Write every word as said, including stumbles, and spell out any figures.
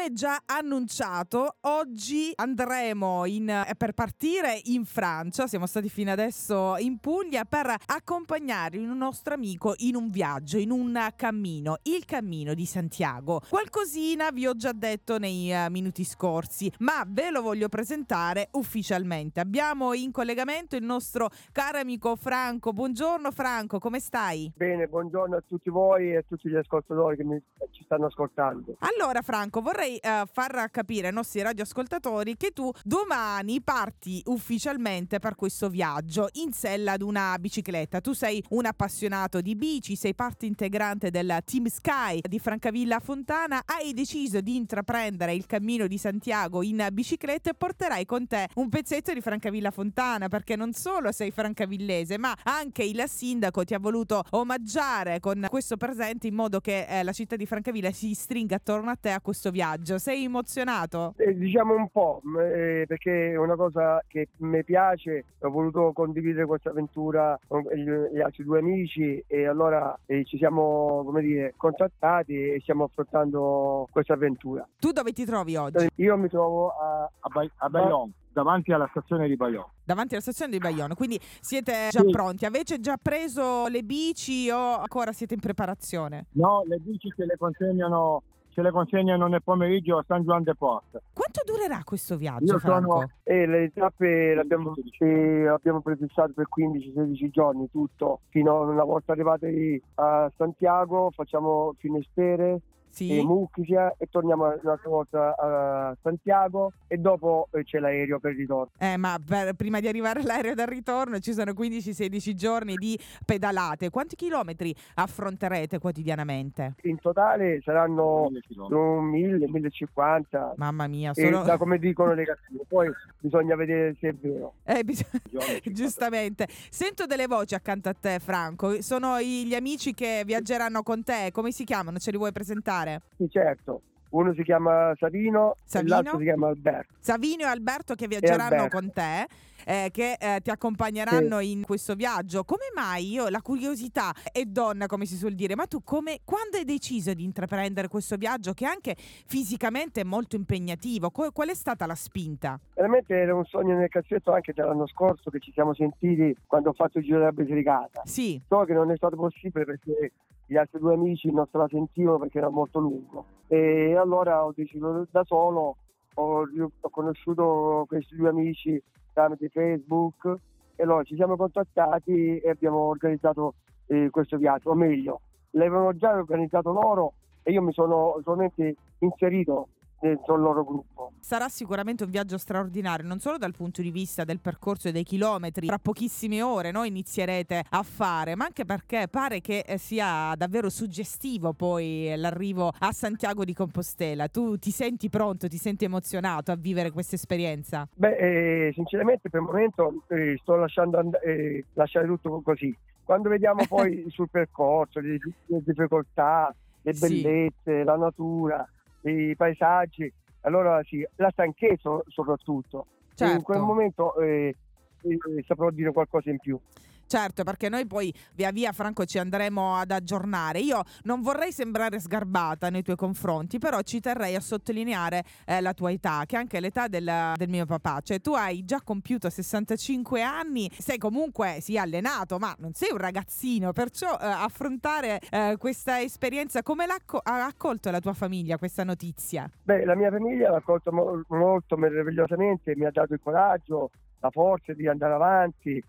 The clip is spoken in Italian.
come già annunciato, oggi andremo in, eh, per partire in Francia. Siamo stati fino adesso in Puglia per accompagnare un nostro amico in un viaggio, in un cammino, il Cammino di Santiago. Qualcosina vi ho già detto nei uh, minuti scorsi, ma ve lo voglio presentare ufficialmente. Abbiamo in collegamento il nostro caro amico Franco. Buongiorno Franco, come stai? Bene, buongiorno a tutti voi e a tutti gli ascoltatori che mi, ci stanno ascoltando. Allora Franco, vorrei uh, far capire ai nostri radioascoltatori che tu domani parti ufficialmente per questo viaggio in sella ad una bicicletta. Tu sei un appassionato di bici, sei parte integrante del Team Sky di Francavilla Fontana, hai deciso di intraprendere il Cammino di Santiago in bicicletta e porterai con te un pezzetto di Francavilla Fontana, perché non solo sei francavillese, ma anche il sindaco ti ha voluto omaggiare con questo presente in modo che eh, la città di Francavilla si stringa attorno a te a questo viaggio. Sei emozionato? Eh, diciamo un po', eh, perché è una cosa che mi piace, ho voluto condividere questa avventura con gli, gli altri due amici e allora eh, ci siamo, come dire, contattati e stiamo affrontando questa avventura. Tu dove ti trovi oggi? Io mi trovo a, a, ba- a Bayonne, davanti alla stazione di Bayonne. Davanti alla stazione di Bayonne, quindi siete già Sì. pronti? Avete già preso le bici o ancora siete in preparazione? No, le bici ce le consegnano, ce le consegnano nel pomeriggio a San Juan de Port. Quanto durerà questo viaggio, Io Franco? sono e le tappe le abbiamo, eh, abbiamo prefissato per quindici sedici giorni tutto, fino a una volta arrivati a Santiago facciamo Finestere Sì? e Mucchisia e torniamo un'altra volta a Santiago e dopo eh, c'è l'aereo per il ritorno. Eh, ma per, prima di arrivare all'aereo del ritorno ci sono quindici sedici giorni di pedalate. Quanti chilometri affronterete quotidianamente? In totale saranno mille chilometri. un mille, millecinquanta, Mamma mia, e solo... da come dicono le cattive, poi bisogna vedere se è vero. Eh, bis- Giorni, giustamente. Sento delle voci accanto a te, Franco. Sono i- gli amici che viaggeranno con te. Come si chiamano? Ce li vuoi presentare? Sì, certo, uno si chiama Savino, Savino? e l'altro si chiama Alberto. Savino e Alberto che viaggeranno Alberto. con te, eh, che eh, ti accompagneranno in questo viaggio. Come mai? Io la curiosità è donna, come si suol dire, ma tu come, quando hai deciso di intraprendere questo viaggio che anche fisicamente è molto impegnativo? Co- qual è stata la spinta? Veramente era un sogno nel cassetto anche dall'anno scorso che ci siamo sentiti quando ho fatto il giro della Basilicata. Sì, So che non è stato possibile perché gli altri due amici non se la sentivano perché era molto lungo e allora ho deciso da solo, ho, ho conosciuto questi due amici tramite Facebook e allora ci siamo contattati e abbiamo organizzato eh, questo viaggio, o meglio, l'avevano già organizzato loro e io mi sono solamente inserito dentro il loro gruppo. sarà sicuramente un viaggio straordinario, non solo dal punto di vista del percorso e dei chilometri, tra pochissime ore no, inizierete a fare, ma anche perché pare che eh, sia davvero suggestivo poi l'arrivo a Santiago di Compostela. Tu ti senti pronto, ti senti emozionato a vivere questa esperienza? Beh, eh, sinceramente per il momento eh, sto lasciando and- eh, lasciare tutto così. Quando vediamo poi sul percorso le, le difficoltà, le Sì. bellezze, la natura, i paesaggi, allora sì, la stanchezza soprattutto. E in quel Certo. momento eh, eh, saprò dire qualcosa in più. Certo, perché noi poi via via, Franco, ci andremo ad aggiornare. Io non vorrei sembrare sgarbata nei tuoi confronti, però ci terrei a sottolineare eh, la tua età, che è anche l'età del, del mio papà. Cioè tu hai già compiuto sessantacinque anni, sei comunque sì allenato, ma non sei un ragazzino, perciò eh, affrontare eh, questa esperienza, come l'ha acco- ha accolto la tua famiglia questa notizia? Beh, la mia famiglia l'ha accolto mo- molto meravigliosamente, mi ha dato il coraggio, la forza di andare avanti